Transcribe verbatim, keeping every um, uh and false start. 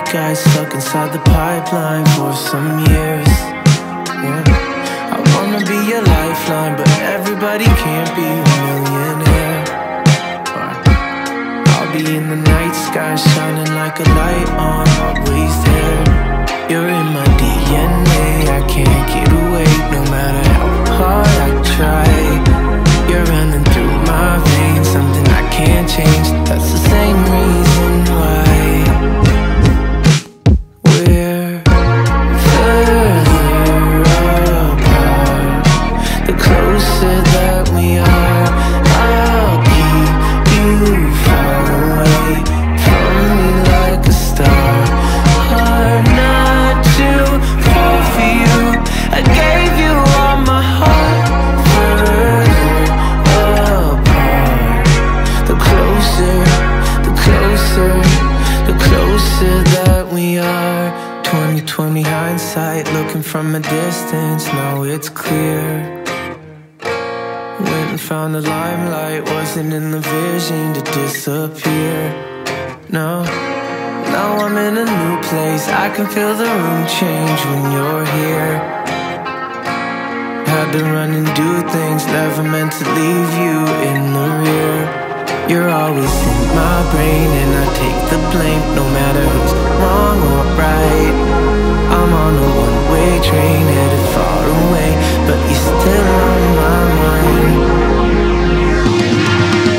guy stuck inside the pipeline for some years. Yeah, I wanna be your lifeline, but everybody can't be a millionaire. I'll be in the night sky, shining like a light on, always there. You're in my D N A, I can't get away, no matter how hard I try. You're running through my veins, something I can't change. That's the same reason why we're further apart. The closer that we are, I'll keep you far away from me like a star. Hard not to fall for you, I gave you all my heart. Further apart. The closer, the closer, the closer that we are. Twenty twenty hindsight, looking from a distance, now it's clear. Went and found the limelight, wasn't in the vision to disappear. No, now I'm in a new place, I can feel the room change when you're here. Had to run and do things, never meant to leave you in the rear. You're always in my brain and I take the blame, no matter who's wrong or right. I'm on a one-way train headed far away, but you're still on my mind.